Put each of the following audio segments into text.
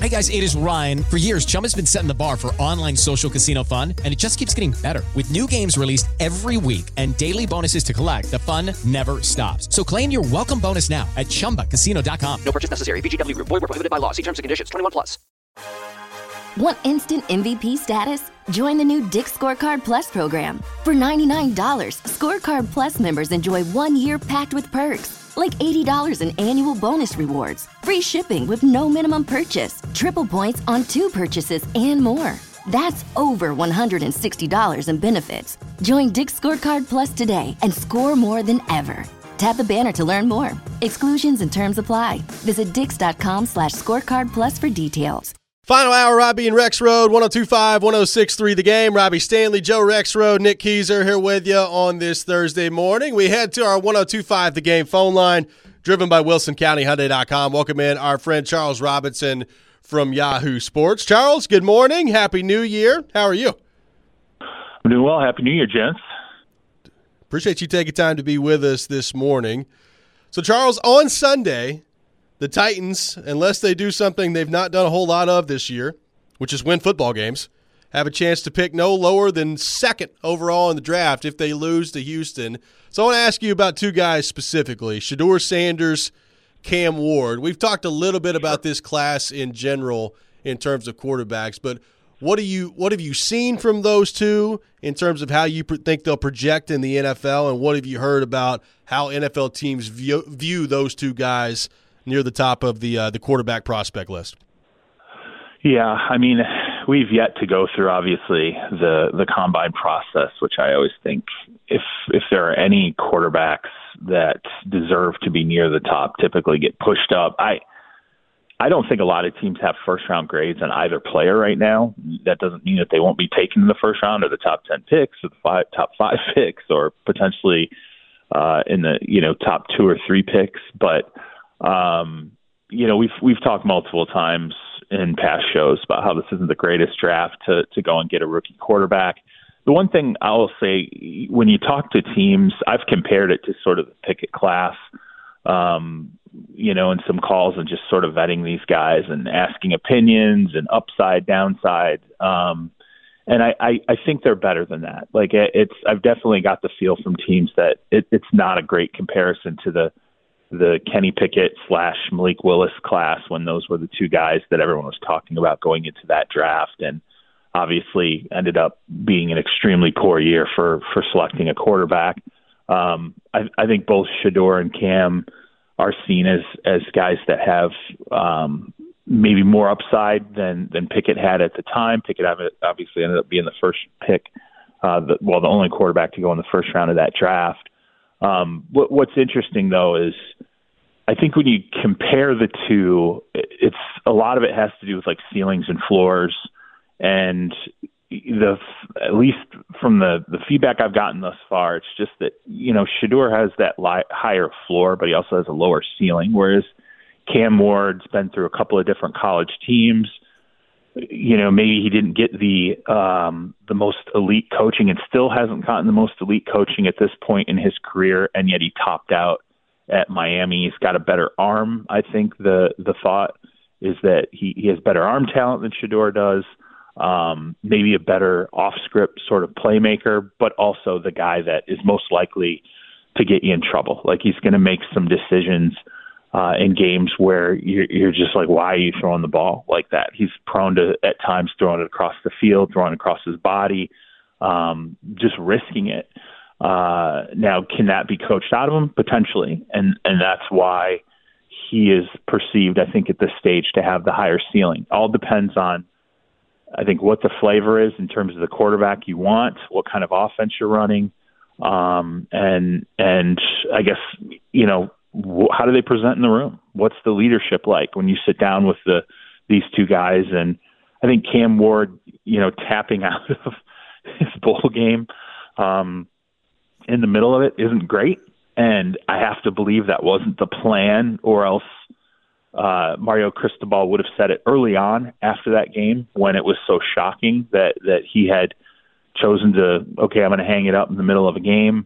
Hey guys, it is Ryan. For years, Chumba's been setting the bar for online social casino fun, and it just keeps getting better. With new games released every week and daily bonuses to collect, the fun never stops. So claim your welcome bonus now at ChumbaCasino.com. No purchase necessary. VGW Group. Void where prohibited by law. See terms and conditions. 21+. Want instant MVP status? Join the new Dick's Scorecard Plus program. For $99, Scorecard Plus members enjoy 1 year packed with perks, like $80 in annual bonus rewards, free shipping with no minimum purchase, triple points on 2 purchases, and more. That's over $160 in benefits. Join Dick's Scorecard Plus today and score more than ever. Tap the banner to learn more. Exclusions and terms apply. Visit dix.com/scorecard plus for details. Final hour, Robbie and Rex Road, 102.5, 106.3 The Game. Robbie Stanley, Joe Rex Road, Nick Keyser here with you on this Thursday morning. We head to our 102.5 The Game phone line, driven by WilsonCountyHyundai.com. Welcome in our friend Charles Robinson from Yahoo Sports. Charles, good morning. Happy New Year. How are you? I'm doing well. Happy New Year, gents. Appreciate you taking time to be with us this morning. So, Charles, on Sunday, the Titans, unless they do something they've not done a whole lot of this year, which is win football games, have a chance to pick no lower than second overall in the draft if they lose to Houston. So I want to ask you about 2 guys specifically, Shedeur Sanders, Cam Ward. We've talked a little bit about this class in general in terms of quarterbacks, but what have you seen from those 2 in terms of how you think they'll project in the NFL, and what have you heard about how NFL teams view those 2 guys near the top of the quarterback prospect list? Yeah, I mean, we've yet to go through, obviously, the combine process, which I always think if there are any quarterbacks that deserve to be near the top, typically get pushed up. I don't think a lot of teams have first-round grades on either player right now. That doesn't mean that they won't be taken in the first round or the top 10 picks or the top 5 picks or potentially in the top 2 or 3 picks, but we've talked multiple times in past shows about how this isn't the greatest draft to go and get a rookie quarterback. The one thing I will say, when you talk to teams, I've compared it to sort of the Pickett class, in some calls and just sort of vetting these guys and asking opinions and upside, downside. And I think they're better than that. Like I've definitely got the feel from teams that it's not a great comparison to the Kenny Pickett / Malik Willis class when those were the 2 guys that everyone was talking about going into that draft, and obviously ended up being an extremely poor year for selecting a quarterback. I think both Shedeur and Cam are seen as guys that have maybe more upside than Pickett had at the time. Pickett obviously ended up being the first pick, the only quarterback to go in the first round of that draft. What's interesting, though, is I think when you compare the 2, it's a lot of it has to do with like ceilings and floors, and at least from the feedback I've gotten thus far, it's just that Shedeur has that higher floor, but he also has a lower ceiling, whereas Cam Ward's been through a couple of different college teams. Maybe he didn't get the most elite coaching and still hasn't gotten the most elite coaching at this point in his career, and yet he topped out at Miami. He's got a better arm. I think the thought is that he has better arm talent than Shedeur does, maybe a better off-script sort of playmaker, but also the guy that is most likely to get you in trouble. Like, he's going to make some decisions in games where you're just like, why are you throwing the ball like that? He's prone to, at times, throwing it across the field, throwing it across his body, just risking it. Now, can that be coached out of him? Potentially. And that's why he is perceived, I think, at this stage to have the higher ceiling. All depends on, I think, what the flavor is in terms of the quarterback you want, what kind of offense you're running, and I guess, how do they present in the room? What's the leadership like when you sit down with these 2 guys? And I think Cam Ward, tapping out of his bowl game in the middle of it isn't great. And I have to believe that wasn't the plan, or else Mario Cristobal would have said it early on after that game when it was so shocking that he had chosen to, okay, I'm going to hang it up in the middle of a game.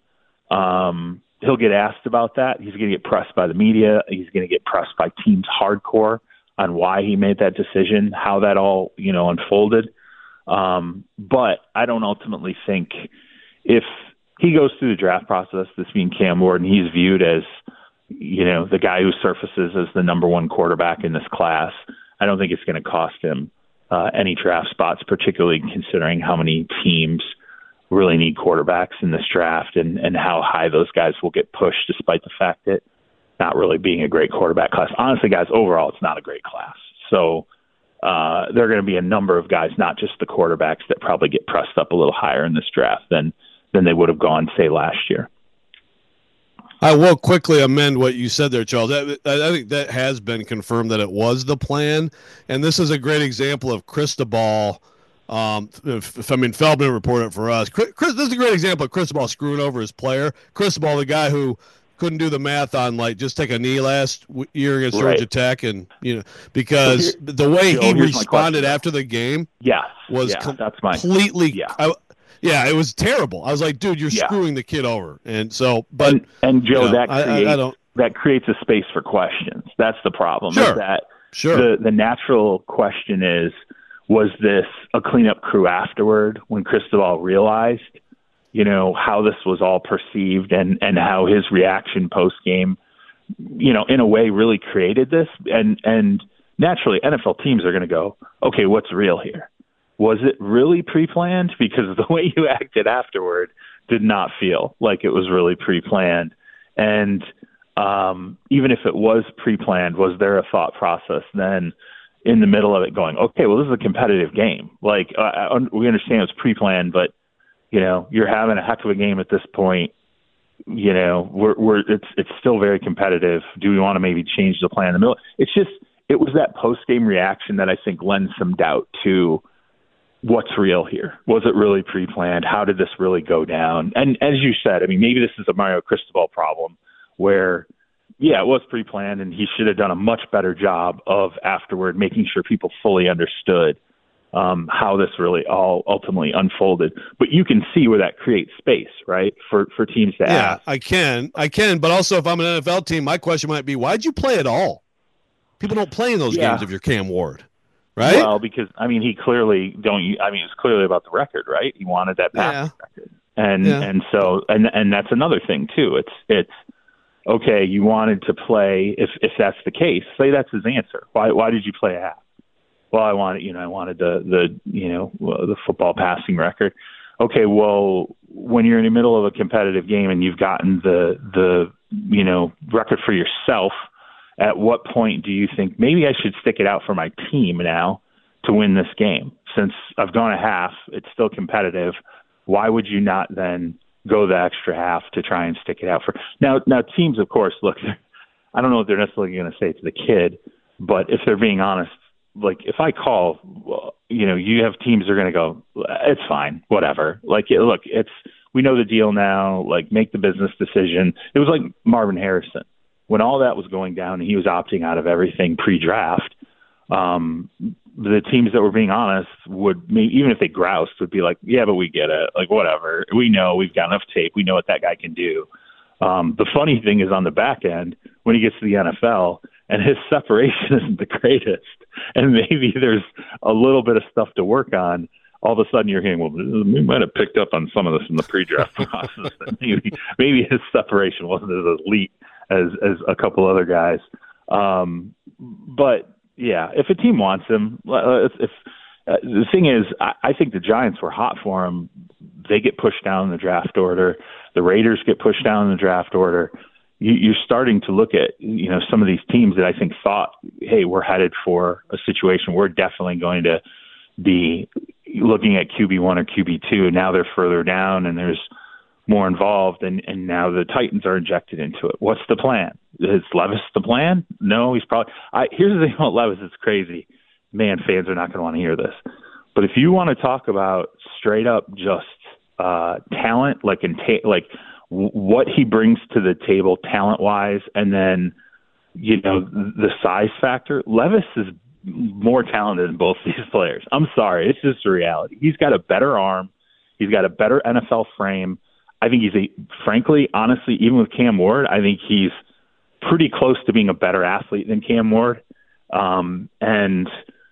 He'll get asked about that. He's going to get pressed by the media. He's going to get pressed by teams hardcore why he made that decision, how that all, unfolded. But I don't ultimately think if he goes through the draft process, this being Cam Ward, and he's viewed as, the guy who surfaces as the number one quarterback in this class, I don't think it's going to cost him any draft spots, particularly considering how many teams really need quarterbacks in this draft and how high those guys will get pushed despite the fact that not really being a great quarterback class. Honestly, guys, overall, it's not a great class. So there are going to be a number of guys, not just the quarterbacks, that probably get pressed up a little higher in this draft than they would have gone, say, last year. I will quickly amend what you said there, Charles. I think that has been confirmed that it was the plan, and this is a great example of Cristobal. Feldman reported it for us. This is a great example of Cristobal screwing over his player. Cristobal, the guy who couldn't do the math on just take a knee last year against Georgia Tech, and because the way he responded after the game, was completely. It was terrible. I was like, dude, you're screwing the kid over. And so, but and Joe, that creates a space for questions. That's the problem. Sure. Is that the natural question is, was this a cleanup crew afterward when Cristobal realized, how this was all perceived and how his reaction post game, in a way really created this. And naturally NFL teams are going to go, okay, what's real here? Was it really pre-planned? Because the way you acted afterward did not feel like it was really pre-planned. And even if it was pre-planned, was there a thought process then in the middle of it going, okay, well, this is a competitive game. We understand it's pre-planned, but, you're having a heck of a game at this point. It's still very competitive. Do we want to maybe change the plan in the middle? It was that post-game reaction that I think lends some doubt to what's real here. Was it really pre-planned? How did this really go down? And as you said, maybe this is a Mario Cristobal problem where, it was pre-planned and he should have done a much better job of afterward making sure people fully understood how this really all ultimately unfolded. But you can see where that creates space, right, for teams to ask. I can. But also if I'm an NFL team, my question might be, why'd you play at all? People don't play in those games if you're Cam Ward. Right? Well, because he clearly it's clearly about the record, right? He wanted that passing record, and so that's another thing too. It's okay. You wanted to play if that's the case. Say that's his answer. Why did you play a half? Well, I wanted the football passing record. Okay, well, when you're in the middle of a competitive game and you've gotten the record for yourself. At what point do you think maybe I should stick it out for my team now to win this game? Since I've gone a half, it's still competitive. Why would you not then go the extra half to try and stick it out for now teams, of course, look, I don't know what they're necessarily going to say to the kid, but if they're being honest, if I call, you have teams that are going to go, it's fine, whatever. We know the deal now, make the business decision. It was like Marvin Harrison. When all that was going down and he was opting out of everything pre-draft, the teams that were being honest would, even if they groused, would be like, yeah, but we get it. Whatever. We know we've got enough tape. We know what that guy can do. The funny thing is on the back end, when he gets to the NFL and his separation isn't the greatest, and maybe there's a little bit of stuff to work on, all of a sudden you're hearing, well, we might have picked up on some of this in the pre-draft process. Maybe his separation wasn't as elite as a couple other guys. But if a team wants him, the thing is, I think the Giants were hot for him. They get pushed down in the draft order. The Raiders get pushed down in the draft order. You're starting to look at, some of these teams that I think thought, hey, we're headed for a situation. We're definitely going to be looking at QB1 or QB2. Now they're further down and there's more involved, and now the Titans are injected into it. What's the plan? Is Levis the plan? No, he's probably here's the thing about Levis, it's crazy. Man, fans are not going to want to hear this. But if you want to talk about straight up just talent, what he brings to the table talent-wise, and then, the size factor, Levis is more talented than both these players. I'm sorry. It's just a reality. He's got a better arm. He's got a better NFL frame. I think frankly, honestly, even with Cam Ward, I think he's pretty close to being a better athlete than Cam Ward. And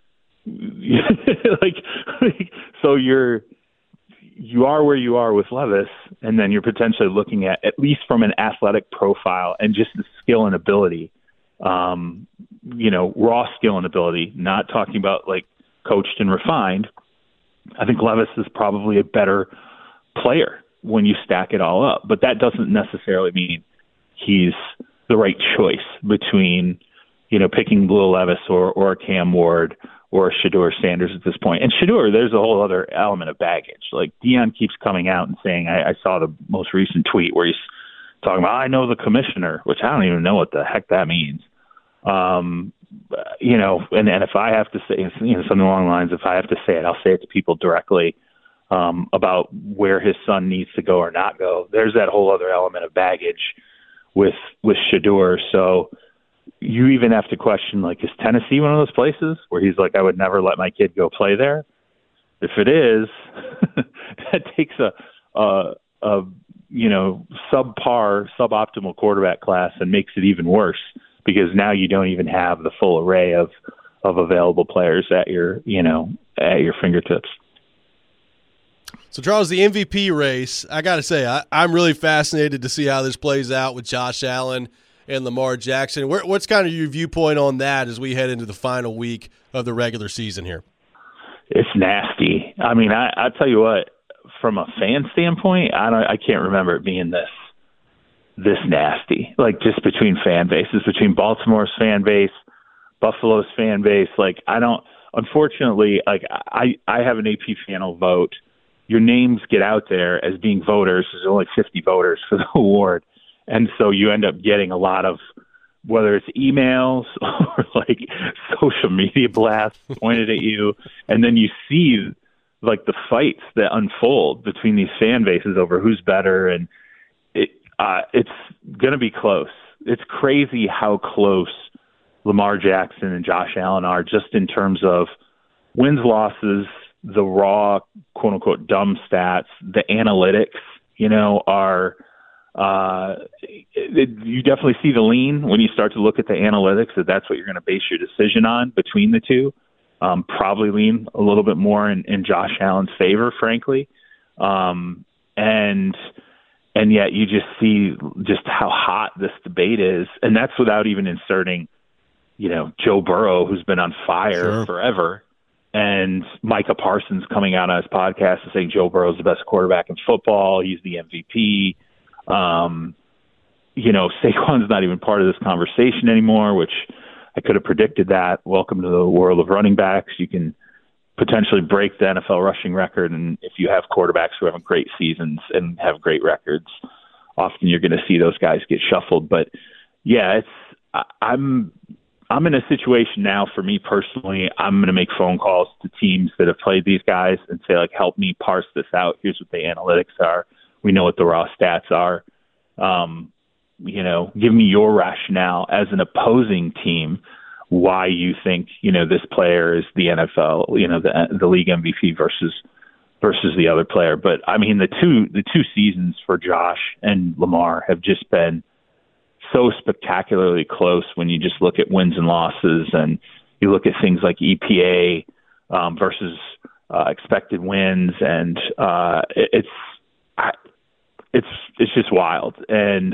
so you are where you are with Levis, and then you're potentially looking at least from an athletic profile and just the skill and ability, raw skill and ability, not talking about like coached and refined. I think Levis is probably a better player when you stack it all up, but that doesn't necessarily mean he's the right choice between, picking Will Levis or Cam Ward or Shedeur Sanders at this point. And Shedeur, there's a whole other element of baggage. Like Deion keeps coming out and saying, I saw the most recent tweet where he's talking about, I know the commissioner, which I don't even know what the heck that means. And if I have to say, something along the lines, if I have to say it, I'll say it to people directly about where his son needs to go or not go. There's that whole other element of baggage with Shedeur. So you even have to question, like, is Tennessee one of those places where he's like, I would never let my kid go play there? If it is, that takes a suboptimal quarterback class and makes it even worse, because now you don't even have the full array of available players at your fingertips. So, Charles, the MVP race, I got to say, I'm really fascinated to see how this plays out with Josh Allen and Lamar Jackson. What's kind of your viewpoint on that as we head into the final week of the regular season here? It's nasty. I mean, I tell you what, from a fan standpoint, I can't remember it being this nasty. Like, just between fan bases, between Baltimore's fan base, Buffalo's fan base. Like, unfortunately, like I have an AP panel vote. Your names get out there as being voters. There's only 50 voters for the award. And so you end up getting a lot of, whether it's emails or like social media blasts pointed at you. And then you see like the fights that unfold between these fan bases over who's better. And it's going to be close. It's crazy how close Lamar Jackson and Josh Allen are, just in terms of wins, losses, the raw, quote unquote, dumb stats, the analytics, are, you definitely see the lean when you start to look at the analytics, that's what you're going to base your decision on between the two. Probably lean a little bit more in Josh Allen's favor, frankly. And yet you just see just how hot this debate is. And that's without even inserting, Joe Burrow, who's been on fire forever, and Micah Parsons coming out on his podcast and saying Joe Burrow's the best quarterback in football. He's the MVP. Saquon's not even part of this conversation anymore, which I could have predicted that. Welcome to the world of running backs. You can potentially break the NFL rushing record, and if you have quarterbacks who have great seasons and have great records, often you're going to see those guys get shuffled. But yeah, I'm in a situation now, for me personally, I'm going to make phone calls to teams that have played these guys and say, like, help me parse this out. Here's what the analytics are. We know what the raw stats are. Give me your rationale as an opposing team why you think, this player is the NFL, the league MVP versus the other player. But I mean, the two seasons for Josh and Lamar have just been so spectacularly close when you just look at wins and losses, and you look at things like EPA versus expected wins, and it's just wild. And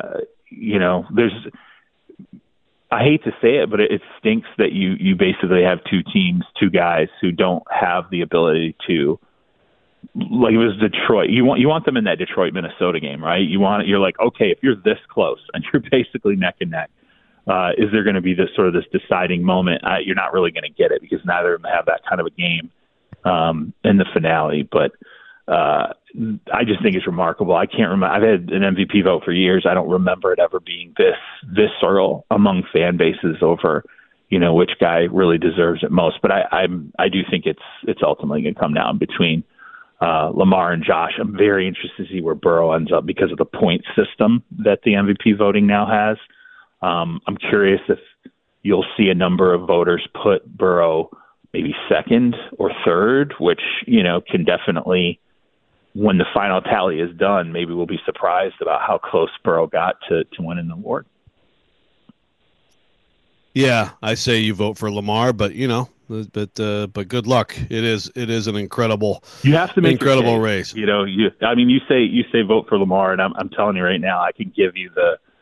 I hate to say it, but it stinks that you basically have two guys who don't have the ability to, like, it was Detroit. You want them in that Detroit Minnesota game, right? You're like, okay, if you're this close and you're basically neck and neck, is there going to be this deciding moment? You're not really going to get it, because neither of them have that kind of a game in the finale. But I just think it's remarkable. I can't remember. I've had an MVP vote for years. I don't remember it ever being this visceral among fan bases over, which guy really deserves it most. But I do think it's ultimately going to come down between Lamar and Josh. I'm very interested to see where Burrow ends up because of the point system that the MVP voting now has. I'm curious if you'll see a number of voters put Burrow maybe second or third, which, can definitely, when the final tally is done, maybe we'll be surprised about how close Burrow got to winning the award. Yeah, I say you vote for Lamar, but but good luck. It is an incredible. You have to make incredible race. You say vote for Lamar, and I'm telling you right now, I can give you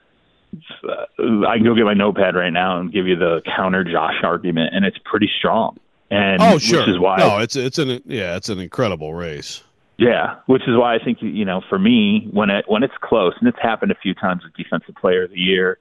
I can go get my notepad right now and give you the counter Josh argument, and it's pretty strong. And sure. Which is why it's an incredible race. Yeah, which is why I think for me when it's close, and it's happened a few times with Defensive Player of the Year.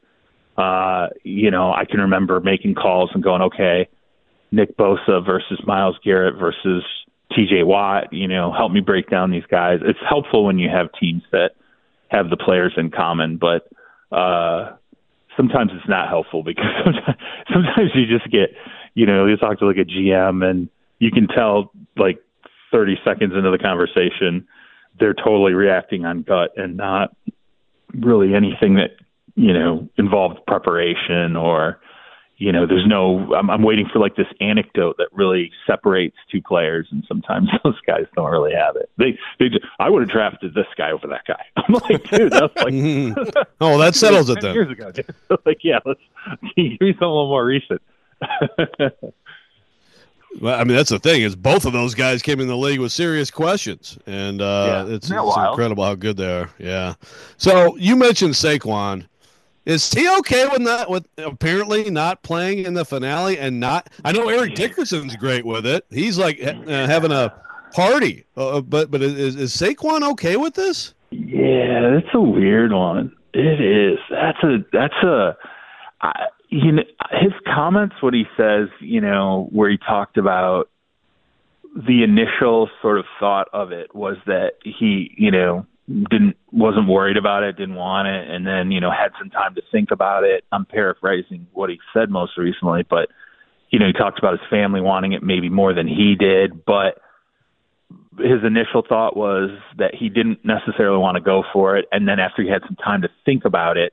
I can remember making calls and going, okay, Nick Bosa versus Myles Garrett versus TJ Watt, help me break down these guys. It's helpful when you have teams that have the players in common, but sometimes it's not helpful because sometimes you just get, you talk to like a GM and you can tell like 30 seconds into the conversation, they're totally reacting on gut and not really anything that, involved preparation or, there's no, I'm waiting for like this anecdote that really separates two players. And sometimes those guys don't really have it. I would have drafted this guy over that guy. I'm like, dude, that's like, oh, that settles it then. Years ago, dude. Like, yeah, give me something a little more recent. Well, I mean, that's the thing is both of those guys came in the league with serious questions, and it's incredible how good they are. Yeah. So you mentioned Saquon. Is he okay with that? With apparently not playing in the finale and not? I know Eric Dickerson's great with it. He's like having a party. But is Saquon okay with this? Yeah, that's a weird one. It is. His comments, what he says, where he talked about the initial sort of thought of it was that he, wasn't worried about it, didn't want it, and then, had some time to think about it. I'm paraphrasing what he said most recently, but, he talked about his family wanting it maybe more than he did, but his initial thought was that he didn't necessarily want to go for it. And then after he had some time to think about it,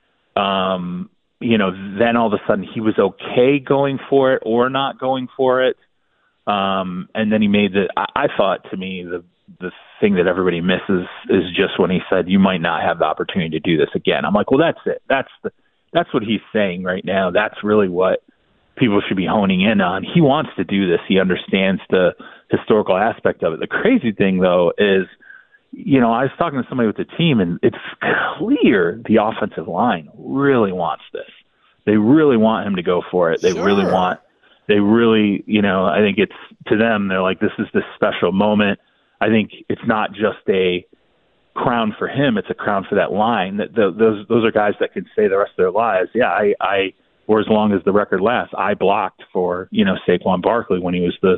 then all of a sudden he was okay going for it or not going for it. And then he made I thought to me, the thing that everybody misses is just when he said, you might not have the opportunity to do this again. I'm like, well, that's it. That's what he's saying right now. That's really what people should be honing in on. He wants to do this. He understands the historical aspect of it. The crazy thing though is, I was talking to somebody with the team, and it's clear the offensive line really wants this. They really want him to go for it. They really, I think it's to them, they're like, this is this special moment. I think it's not just a crown for him. It's a crown for that line. That those are guys that can say the rest of their lives, yeah, or as long as the record lasts, I blocked for, Saquon Barkley when he was the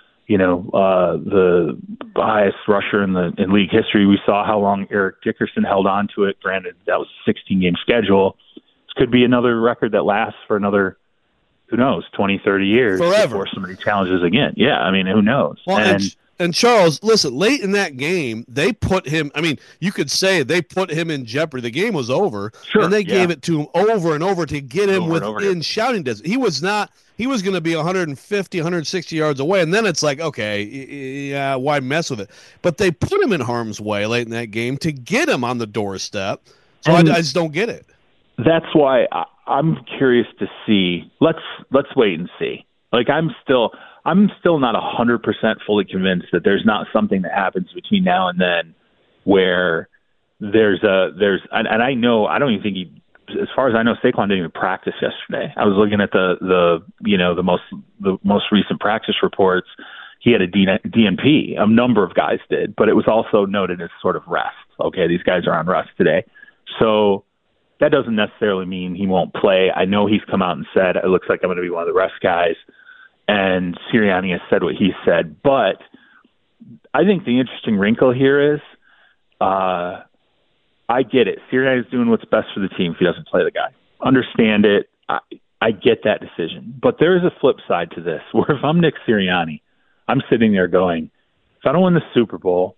highest rusher in league history. We saw how long Eric Dickerson held on to it. Granted, that was a 16-game schedule. This could be another record that lasts for another, who knows, 20, 30 years. Forever. Before somebody challenges again. Yeah, I mean, who knows? Well, and Charles, listen, late in that game, they put him, you could say they put him in jeopardy. The game was over, and they gave it to him over and over to get him within shouting distance. He was going to be 150, 160 yards away, and then it's like, okay, yeah, why mess with it? But they put him in harm's way late in that game to get him on the doorstep, so I just don't get it. That's why I'm curious to see. Let's wait and see. Like, I'm still not 100% fully convinced that there's not something that happens between now and then where and I know, I don't even think as far as I know, Saquon didn't even practice yesterday. I was looking at the most recent practice reports. He had a DNP. A number of guys did, but it was also noted as sort of rest. Okay, these guys are on rest today. So that doesn't necessarily mean he won't play. I know he's come out and said, it looks like I'm going to be one of the rest guys. And Sirianni has said what he said. But I think the interesting wrinkle here is I get it. Sirianni is doing what's best for the team if he doesn't play the guy. Understand it. I get that decision. But there is a flip side to this, where if I'm Nick Sirianni, I'm sitting there going, if I don't win the Super Bowl,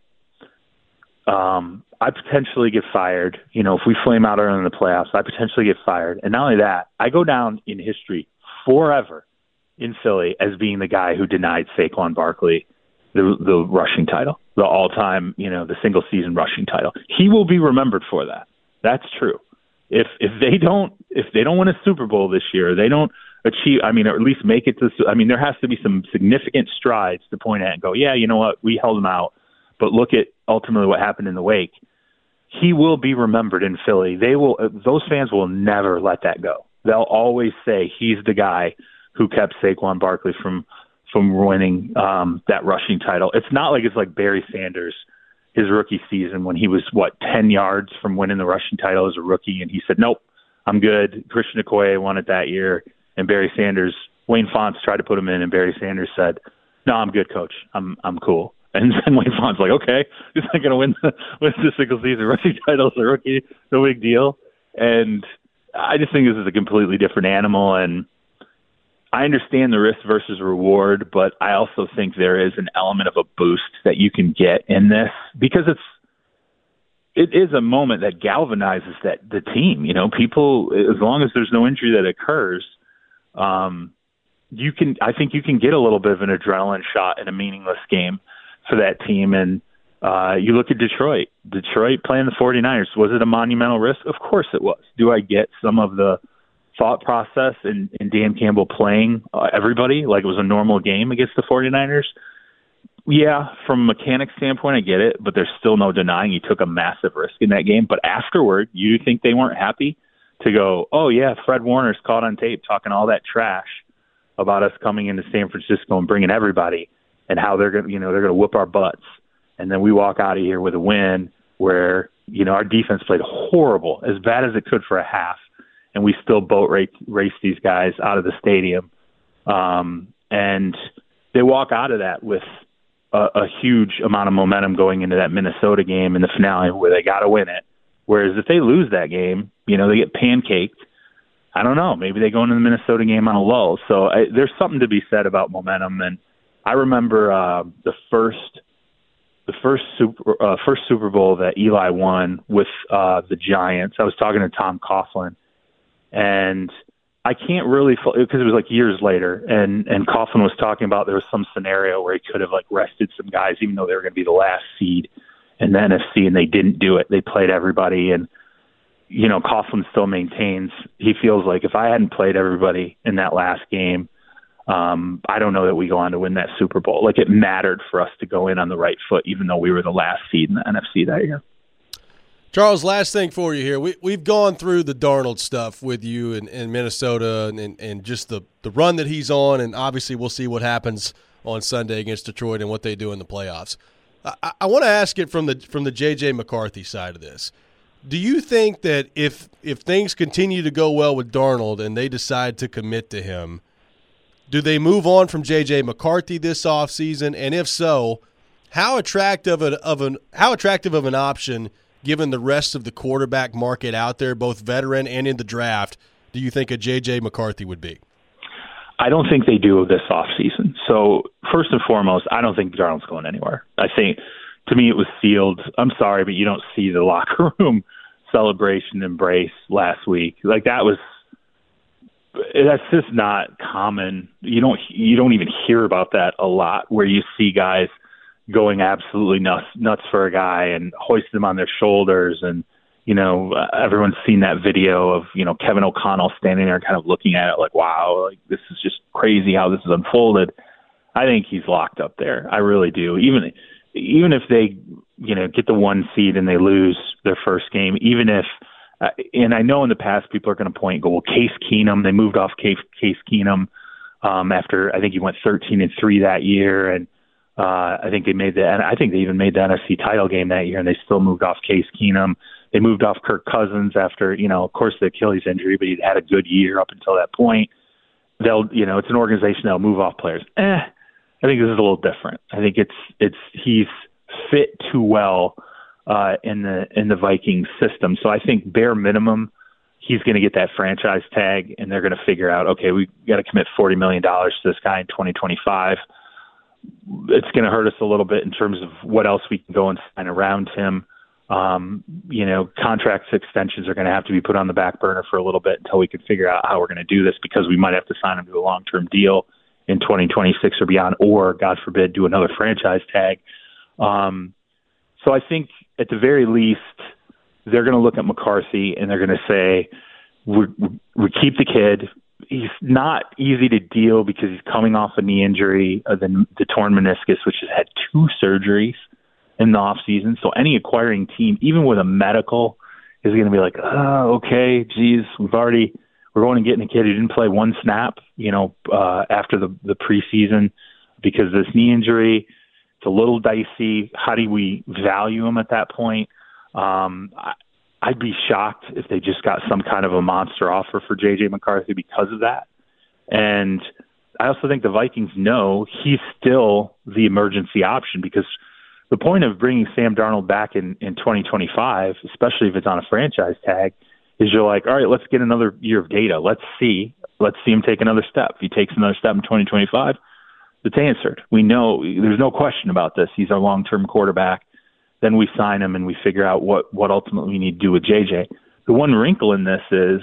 I potentially get fired. If we flame out early in the playoffs, I potentially get fired. And not only that, I go down in history forever in Philly as being the guy who denied Saquon Barkley the rushing title, the all-time, the single-season rushing title. He will be remembered for that. That's true. If they don't win a Super Bowl this year, they don't achieve, or at least make it to, there has to be some significant strides to point at and go, yeah, you know what, we held him out, but look at ultimately what happened in the wake. He will be remembered in Philly. Those fans will never let that go. They'll always say he's the guy who kept Saquon Barkley from winning that rushing title. It's not like it's like Barry Sanders, his rookie season, when he was 10 yards from winning the rushing title as a rookie, and he said, nope, I'm good. Christian Okoye won it that year, and Barry Sanders, Wayne Fontes tried to put him in, and Barry Sanders said, no, I'm good, coach. I'm cool. And then Wayne Fontes like, okay, he's not going to win the single season rushing title as a rookie. No big deal. And I just think this is a completely different animal, and I understand the risk versus reward, but I also think there is an element of a boost that you can get in this because it is a moment that galvanizes the team. People, as long as there's no injury that occurs, I think you can get a little bit of an adrenaline shot in a meaningless game for that team. And you look at Detroit playing the 49ers. Was it a monumental risk? Of course it was. Do I get some of the thought process in Dan Campbell playing everybody like it was a normal game against the 49ers? Yeah, from a mechanics standpoint, I get it, but there's still no denying he took a massive risk in that game. But afterward, you think they weren't happy to go, oh, yeah, Fred Warner's caught on tape talking all that trash about us coming into San Francisco and bringing everybody and how they're going to whoop our butts. And then we walk out of here with a win where, our defense played horrible, as bad as it could for a half, and we still boat race these guys out of the stadium. And they walk out of that with a huge amount of momentum going into that Minnesota game in the finale where they got to win it. Whereas if they lose that game, they get pancaked. I don't know. Maybe they go into the Minnesota game on a lull. So there's something to be said about momentum. And I remember the first Super Bowl that Eli won with the Giants. I was talking to Tom Coughlin, and I can't really, because it was like years later, and Coughlin was talking about there was some scenario where he could have rested some guys, even though they were going to be the last seed in the NFC, and they didn't do it. They played everybody, and Coughlin still maintains he feels like if I hadn't played everybody in that last game, I don't know that we go on to win that Super Bowl. Like, it mattered for us to go in on the right foot, even though we were the last seed in the NFC that year. Charles, last thing for you here. We've gone through the Darnold stuff with you in Minnesota and just the run that he's on, and obviously we'll see what happens on Sunday against Detroit and what they do in the playoffs. I want to ask it from the J.J. McCarthy side of this. Do you think that if things continue to go well with Darnold and they decide to commit to him, do they move on from J.J. McCarthy this offseason? And if so, how attractive of an option, given the rest of the quarterback market out there, both veteran and in the draft, do you think a J.J. McCarthy would be? I don't think they do this offseason. So first and foremost, I don't think Darnold's going anywhere. I think, to me, it was sealed. I'm sorry, but you don't see the locker room celebration embrace last week. That's just not common. You don't even hear about that a lot, where you see guys going absolutely nuts for a guy and hoist him on their shoulders. And, everyone's seen that video of, Kevin O'Connell standing there kind of looking at it like, wow, this is just crazy how this is unfolded. I think he's locked up there. I really do. Even if they, get the 1 seed and they lose their first game, even if, and I know in the past people are going to point and go, well, Case Keenum, they moved off Case Keenum after, I think he went 13-3 that year. And I think they even made the NFC title game that year, and they still moved off Case Keenum. They moved off Kirk Cousins after, of course, the Achilles injury, but he'd had a good year up until that point. It's an organization that'll move off players. I think this is a little different. I think he's fit too well in the Vikings system. So I think bare minimum, he's going to get that franchise tag, and they're going to figure out, okay, we got to commit $40 million to this guy in 2025. It's going to hurt us a little bit in terms of what else we can go and sign around him. Contract extensions are going to have to be put on the back burner for a little bit until we can figure out how we're going to do this, because we might have to sign him to a long-term deal in 2026 or beyond, or, God forbid, do another franchise tag. So I think at the very least, they're going to look at McCarthy and they're going to say, we keep the kid. he's not easy to deal because he's coming off a knee injury, the torn meniscus, which has had 2 surgeries in the offseason. So any acquiring team, even with a medical, is going to be like, oh, okay, geez, we're going to get a kid who didn't play 1 snap, after the preseason because of this knee injury. It's a little dicey. How do we value him at that point? I'd be shocked if they just got some kind of a monster offer for J.J. McCarthy because of that. And I also think the Vikings know he's still the emergency option, because the point of bringing Sam Darnold back in 2025, especially if it's on a franchise tag, is you're like, all right, let's get another year of data. Let's see him take another step. If he takes another step in 2025, it's answered. We know there's no question about this. He's our long-term quarterback. Then we sign him and we figure out what ultimately we need to do with JJ. The one wrinkle in this is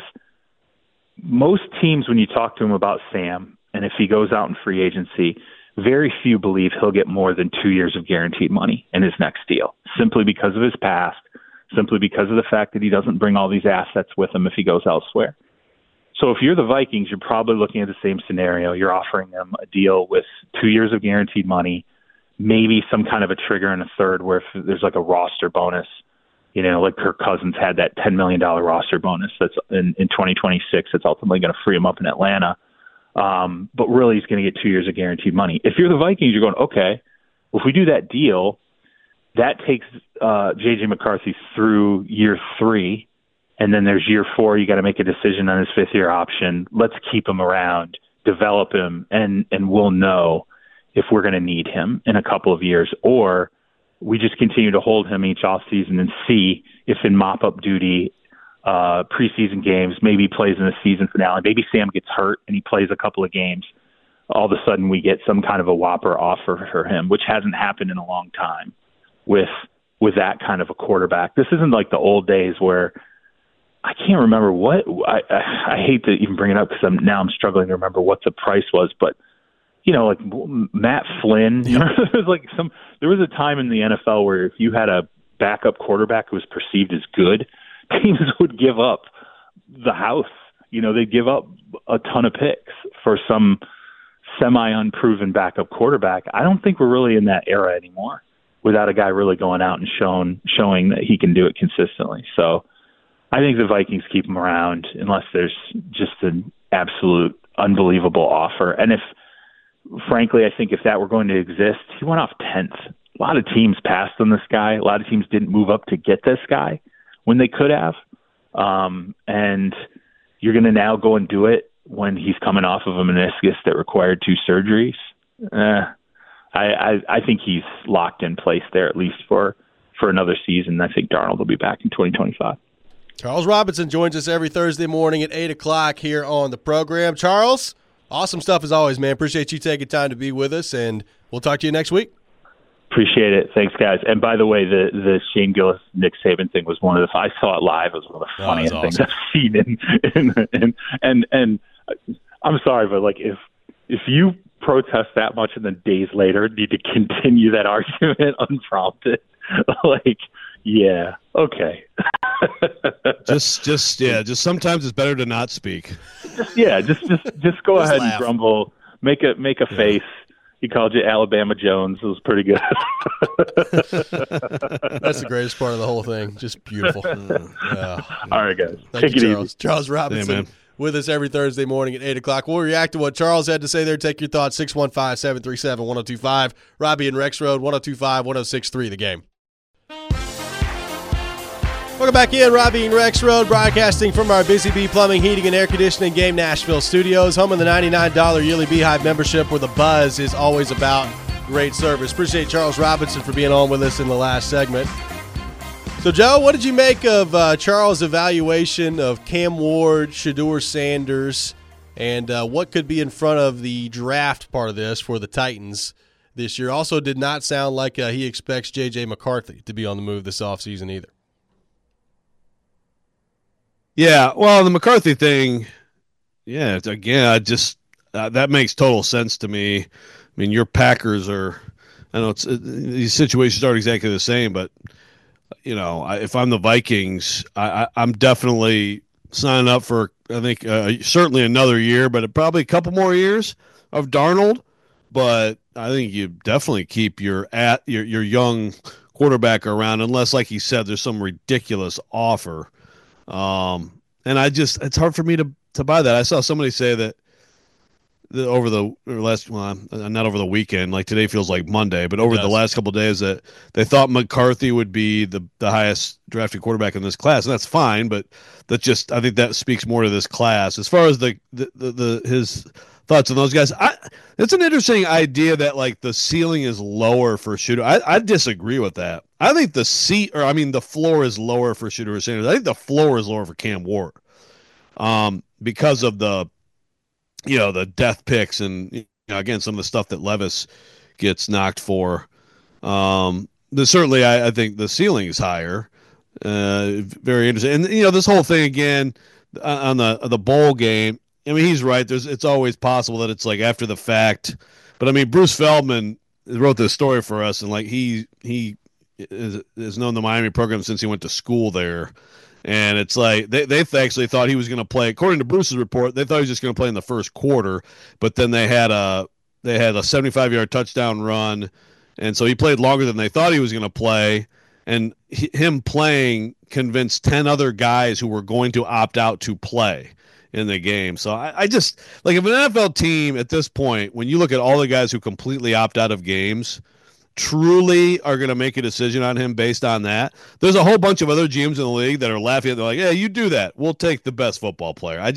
most teams, when you talk to him about Sam, and if he goes out in free agency, very few believe he'll get more than 2 years of guaranteed money in his next deal, simply because of his past, simply because of the fact that he doesn't bring all these assets with him if he goes elsewhere. So if you're the Vikings, you're probably looking at the same scenario. You're offering them a deal with 2 years of guaranteed money, maybe some kind of a trigger in a third where if there's like a roster bonus, like Kirk Cousins had that $10 million roster bonus that's in 2026 that's ultimately going to free him up in Atlanta. But really he's going to get 2 years of guaranteed money. If you're the Vikings, you're going, okay, well, if we do that deal, that takes J.J. McCarthy through year 3, and then there's year 4. You got to make a decision on his 5th-year option. Let's keep him around, develop him, and we'll know if we're going to need him in a couple of years, or we just continue to hold him each offseason and see if in mop-up duty, preseason games, maybe he plays in the season finale, maybe Sam gets hurt and he plays a couple of games, all of a sudden we get some kind of a whopper offer for him, which hasn't happened in a long time with that kind of a quarterback. This isn't like the old days where I can't remember I hate to even bring it up because I'm struggling to remember what the price was, but like Matt Flynn, there was a time in the NFL where if you had a backup quarterback who was perceived as good, teams would give up the house. They'd give up a ton of picks for some semi-unproven backup quarterback. I don't think we're really in that era anymore without a guy really going out and showing that he can do it consistently. So I think the Vikings keep him around unless there's just an absolute unbelievable offer. And frankly, I think if that were going to exist, he went off 10th. A lot of teams passed on this guy. A lot of teams didn't move up to get this guy when they could have. And you're going to now go and do it when he's coming off of a meniscus that required 2 surgeries. I think he's locked in place there, at least for another season. I think Darnold will be back in 2025. Charles Robinson joins us every Thursday morning at 8 o'clock here on the program. Charles, awesome stuff as always, man. Appreciate you taking time to be with us, and we'll talk to you next week. Appreciate it. Thanks, guys. And by the way, the Shane Gillis, Nick Saban thing was one of the – I saw it live. It was one of the funniest things I've seen. And I'm sorry, but, if you protest that much and then days later need to continue that argument unprompted, yeah, okay. just sometimes it's better to not speak. Just go ahead and grumble. Make a face. He called you Alabama Jones. It was pretty good. That's the greatest part of the whole thing. Just beautiful. Yeah. All right, guys. Take it easy. Charles Robinson with us every Thursday morning at 8 o'clock. We'll react to what Charles had to say there. Take your thoughts, 615-737-1025. Robbie and Rex Road, 1025-1063, The Game. Welcome back in, Robbie and Rex Road, broadcasting from our Busy Bee Plumbing, Heating, and Air Conditioning Game Nashville studios, home of the $99 yearly Beehive membership, where the buzz is always about great service. Appreciate Charles Robinson for being on with us in the last segment. So, Joe, what did you make of Charles' evaluation of Cam Ward, Shedeur Sanders, and what could be in front of the draft part of this for the Titans this year? Also did not sound like he expects J.J. McCarthy to be on the move this offseason either. Yeah, well, the McCarthy thing, yeah, again, that makes total sense to me. I mean, your Packers are, I know these situations aren't exactly the same, but, if I'm the Vikings, I'm definitely signing up for, I think, certainly another year, but probably a couple more years of Darnold. But I think you definitely keep your young quarterback around, unless, like he said, there's some ridiculous offer. And it's hard for me to buy that. I saw somebody say that over the last, well, not over the weekend, like today feels like Monday, but over the last couple of days, that they thought McCarthy would be the highest drafted quarterback in this class, and that's fine. But I think that speaks more to this class. As far as his thoughts on those guys, it's an interesting idea that like the ceiling is lower for Shooter. I disagree with that. I think the floor is lower for Shooter Sanders. I think the floor is lower for Cam Ward, because of the death picks and again some of the stuff that Levis gets knocked for. Certainly, I think the ceiling is higher. Very interesting, and this whole thing again on the bowl game. I mean, he's right. It's always possible that it's like after the fact, but I mean, Bruce Feldman wrote this story for us, and like he has known the Miami program since he went to school there. And it's like they actually thought he was going to play. According to Bruce's report, they thought he was just going to play in the first quarter, but then they had a 75-yard touchdown run, and so he played longer than they thought he was going to play. And him playing convinced 10 other guys who were going to opt out to play in the game. So I just like, if an NFL team at this point, when you look at all the guys who completely opt out of games, truly are going to make a decision on him based on that. There's a whole bunch of other GMs in the league that are laughing. They're like, "Yeah, you do that. We'll take the best football player." I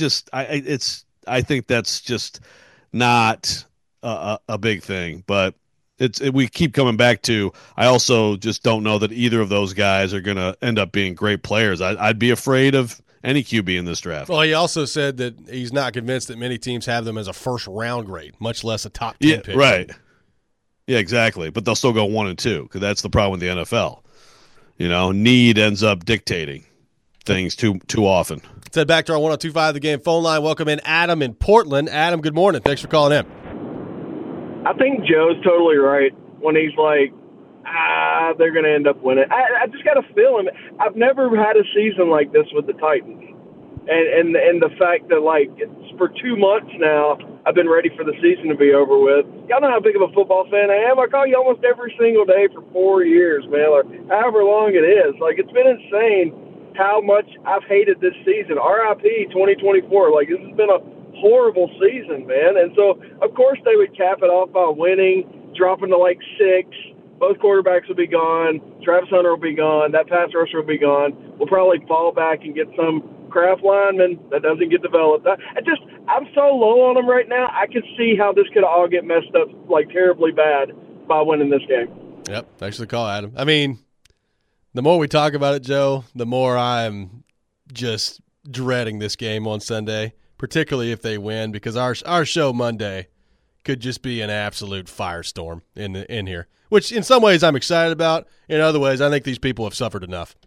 think that's just not a big thing. But we keep coming back to. I also just don't know that either of those guys are going to end up being great players. I'd be afraid of any QB in this draft. Well, he also said that he's not convinced that many teams have them as a first round grade, much less a top 10 pick. Right. Yeah, exactly. But they'll still go 1 and 2 because that's the problem with the NFL. Need ends up dictating things too often. Let's head back to our 102.5 The Game phone line. Welcome in Adam in Portland. Adam, good morning. Thanks for calling in. I think Joe's totally right when he's like, they're going to end up winning. I just got a feeling. I've never had a season like this with the Titans. And the fact that, like, it's for 2 months now, I've been ready for the season to be over with. Y'all know how big of a football fan I am. I call you almost every single day for 4 years, man, or however long it is. Like, it's been insane how much I've hated this season. RIP 2024. Like, this has been a horrible season, man. And so, of course, they would cap it off by winning, dropping to, like, 6. Both quarterbacks will be gone. Travis Hunter will be gone. That pass rusher will be gone. We'll probably fall back and get some craft lineman that doesn't get developed. I'm so low on them right now. I could see how this could all get messed up like terribly bad by winning this game. Yep. Thanks for the call, Adam. I mean, the more we talk about it, Joe, the more I'm just dreading this game on Sunday, particularly if they win, because our show Monday could just be an absolute firestorm in here, which in some ways I'm excited about. In other ways, I think these people have suffered enough.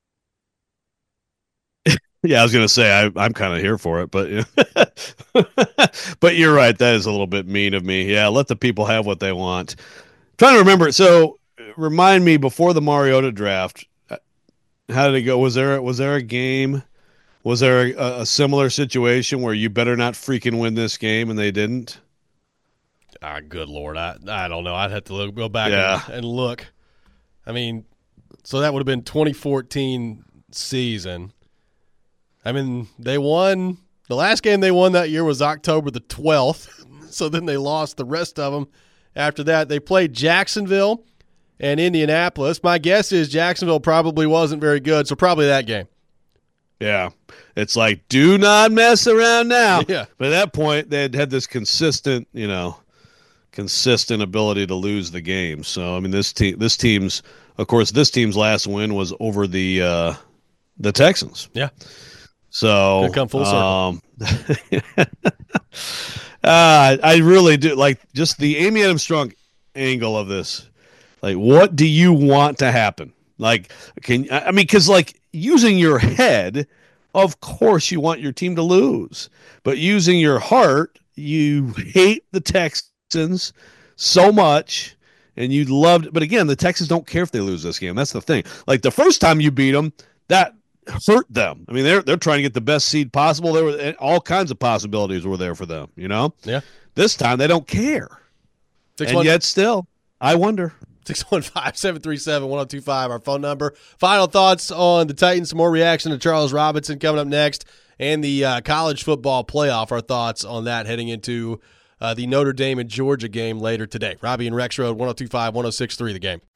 Yeah, I was going to say I'm kind of here for it, but but you're right. That is a little bit mean of me. Yeah, let the people have what they want. I'm trying to remember. So remind me, before the Mariota draft, how did it go? Was there a game? Was there a similar situation where you better not freaking win this game and they didn't? Good Lord. I don't know. I'd have to go back and look. I mean, so that would have been 2014 season. I mean, they won – the last game they won that year was October the 12th, so then they lost the rest of them. After that, they played Jacksonville and Indianapolis. My guess is Jacksonville probably wasn't very good, so probably that game. Yeah. It's like, do not mess around now. Yeah. But at that point, they had this consistent ability to lose the game. So, I mean, this team's last win was over the Texans. Yeah. So come full circle. I really do like just the Amy Adams Strunk angle of this. Like, what do you want to happen? Like, because like using your head, of course you want your team to lose, but using your heart, you hate the Texans so much, and but again, the Texans don't care if they lose this game. That's the thing. Like the first time you beat them, that hurt them. I mean, they're trying to get the best seed possible. There were all kinds of possibilities were there for them. Yeah. This time they don't care, and yet still, I wonder. 615-737-1025, our phone number. Final thoughts on the Titans, some more reaction to Charles Robinson coming up next, and the college football playoff, our thoughts on that heading into the Notre Dame and Georgia game later today. Robbie and Rex Road, 102.5, 106.3 The Game.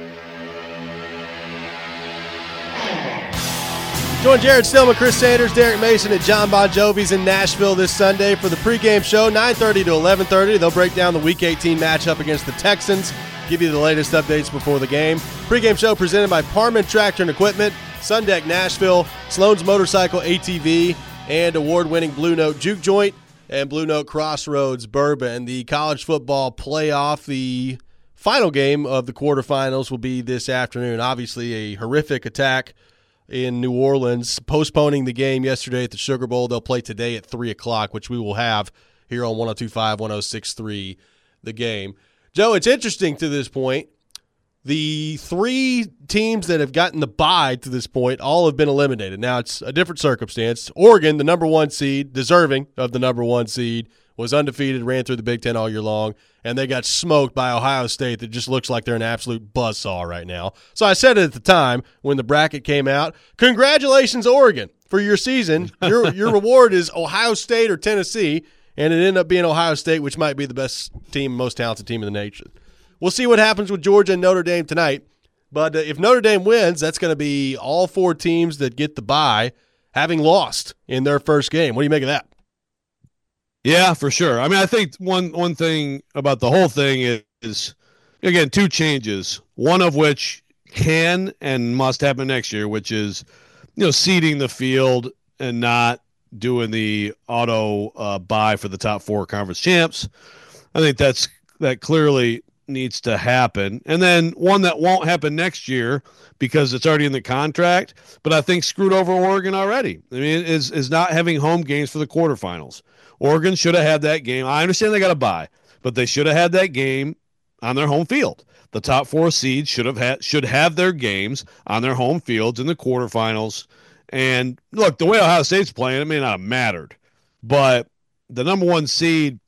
Join Jared Stillman, Chris Sanders, Derek Mason, and John Bon Jovi's in Nashville this Sunday for the pregame show, 9:30 to 11:30. They'll break down the Week 18 matchup against the Texans, give you the latest updates before the game. Pregame show presented by Parman Tractor and Equipment, Sundeck Nashville, Sloan's Motorcycle ATV, and award-winning Blue Note Juke Joint and Blue Note Crossroads Bourbon. The college football playoff, the final game of the quarterfinals will be this afternoon. Obviously, a horrific attack in New Orleans, postponing the game yesterday at the Sugar Bowl. They'll play today at 3 o'clock, which we will have here on 102.5, 106.3 The Game. Joe, it's interesting to this point. The three teams that have gotten the bye to this point all have been eliminated. Now, it's a different circumstance. Oregon, the number one seed, deserving of the number one seed, was undefeated, ran through the Big Ten all year long, and they got smoked by Ohio State that just looks like they're an absolute buzzsaw right now. So I said it at the time when the bracket came out, congratulations, Oregon, for your season. Your reward is Ohio State or Tennessee, and it ended up being Ohio State, which might be the best team, most talented team in the nation. We'll see what happens with Georgia and Notre Dame tonight, but if Notre Dame wins, that's going to be all four teams that get the bye having lost in their first game. What do you make of that? Yeah, for sure. I mean, I think one thing about the whole thing is, again, two changes, one of which can and must happen next year, which is, seeding the field and not doing the auto bye for the top four conference champs. I think that clearly needs to happen. And then one that won't happen next year because it's already in the contract, but I think screwed over Oregon already. I mean, is not having home games for the quarterfinals. Oregon should have had that game. I understand they got a bye, but they should have had that game on their home field. The top four seeds should have their games on their home fields in the quarterfinals. And look, the way Ohio State's playing, it may not have mattered, but the number one seed,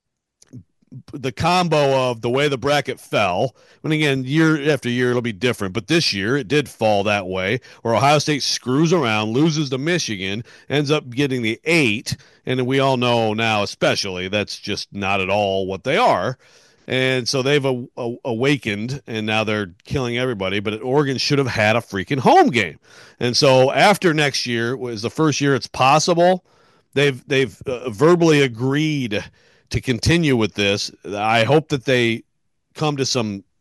the combo of the way the bracket fell, and again, year after year, it'll be different, but this year it did fall that way, where Ohio State screws around, loses to Michigan, ends up getting the 8, and we all know now, especially, that's just not at all what they are. And so they've awakened, and now they're killing everybody. But Oregon should have had a freaking home game. And so after next year was the first year it's possible. They've verbally agreed to continue with this. I hope that they come to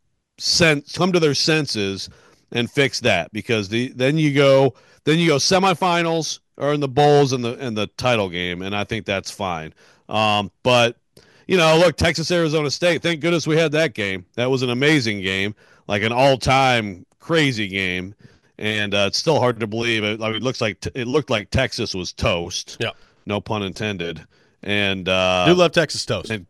their senses and fix that, because then you go semifinals or in the bowls and the title game, and I think that's fine. But look, Texas, Arizona State, thank goodness we had that game. That was an amazing game, like an all-time crazy game. And it's still hard to believe. It looked like Texas was toast. Yeah. No pun intended. And do love Texas toast. And,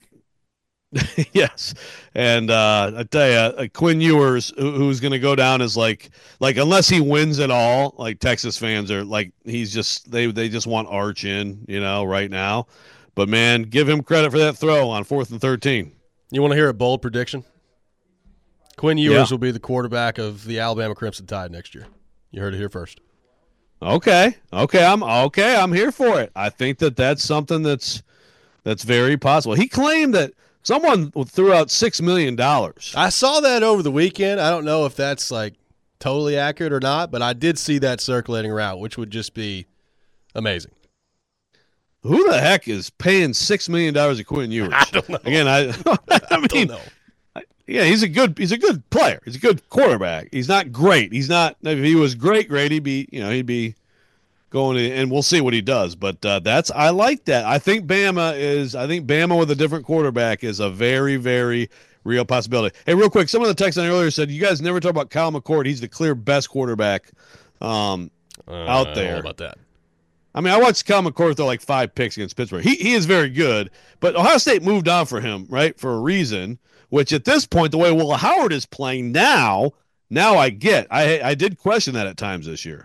yes. And I tell you, Quinn Ewers, who's going to go down as like unless he wins it all, like Texas fans are like, he's just they just want Arch in, right now. But, man, give him credit for that throw on 4th and 13. You want to hear a bold prediction? Quinn Ewers will be the quarterback of the Alabama Crimson Tide next year. You heard it here first. Okay. I'm here for it. I think that's something that's very possible. He claimed that someone threw out $6 million. I saw that over the weekend. I don't know if that's totally accurate or not, but I did see that circulating around, which would just be amazing. Who the heck is paying $6 million to Quinn Ewers? I don't know. Again, I don't know. Yeah, he's a good player. He's a good quarterback. He's not great. He's not. If he was great, he'd be going to, and we'll see what he does. But I like that. I think Bama with a different quarterback is a very, very real possibility. Hey, real quick, some of the text on earlier said you guys never talk about Kyle McCord. He's the clear best quarterback out there. I don't know about that. I mean, I watched Kyle McCord throw like 5 picks against Pittsburgh. He is very good, but Ohio State moved on for him, right, for a reason, which at this point, the way Will Howard is playing now I get. I did question that at times this year.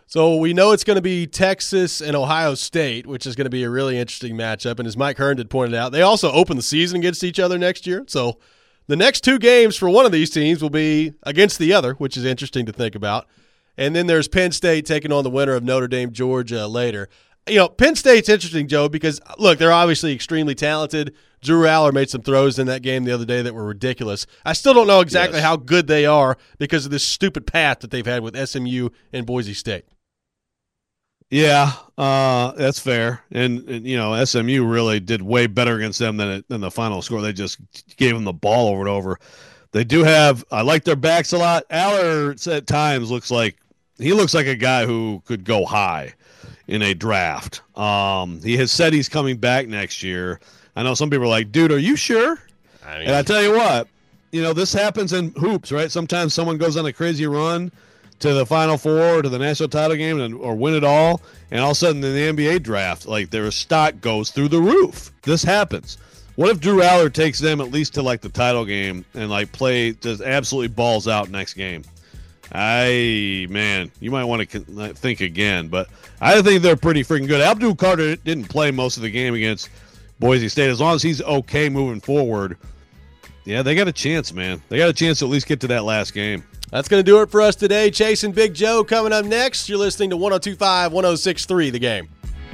So we know it's going to be Texas and Ohio State, which is going to be a really interesting matchup. And as Mike Herndon pointed out, they also open the season against each other next year. So the next 2 games for one of these teams will be against the other, which is interesting to think about. And then there's Penn State taking on the winner of Notre Dame, Georgia later. Penn State's interesting, Joe, because, look, they're obviously extremely talented. Drew Aller made some throws in that game the other day that were ridiculous. I still don't know exactly how good they are because of this stupid path that they've had with SMU and Boise State. Yeah, that's fair. And SMU really did way better against them than the final score. They just gave them the ball over and over. They do have – I like their backs a lot. Aller at times looks like a guy who could go high in a draft. He has said he's coming back next year. I know some people are like, dude, are you sure? And I tell you what, this happens in hoops, right? Sometimes someone goes on a crazy run to the Final Four, to the national title game, or win it all, and all of a sudden in the NBA draft, like their stock goes through the roof. This happens. What if Drew Aller takes them at least to like the title game and just absolutely balls out next game? You might want to think again, but I think they're pretty freaking good. Abdul Carter didn't play most of the game against Boise State. As long as he's okay moving forward, yeah, they got a chance, man. They got a chance to at least get to that last game. That's going to do it for us today. Chase and Big Joe coming up next. You're listening to 102.5, 106.3 The Game.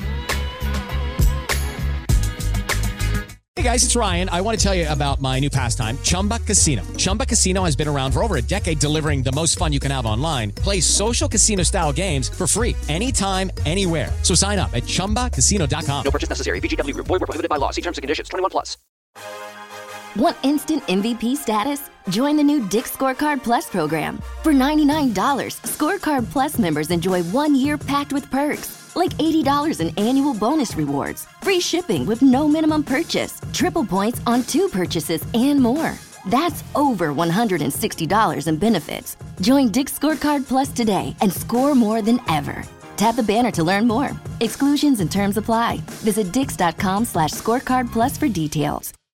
Hey guys, it's Ryan. I want to tell you about my new pastime, Chumba Casino. Chumba Casino has been around for over a decade, delivering the most fun you can have online. Play social casino-style games for free anytime, anywhere. So sign up at ChumbaCasino.com. No purchase necessary. VGW Group. Void where prohibited by law. See terms and conditions. 21+. Want instant MVP status? Join the new Dick's Scorecard Plus program. For $99, Scorecard Plus members enjoy 1 year packed with perks, like $80 in annual bonus rewards, free shipping with no minimum purchase, triple points on 2 purchases, and more. That's over $160 in benefits. Join Dick's Scorecard Plus today and score more than ever. Tap the banner to learn more. Exclusions and terms apply. Visit Dix.com/scorecard plus for details.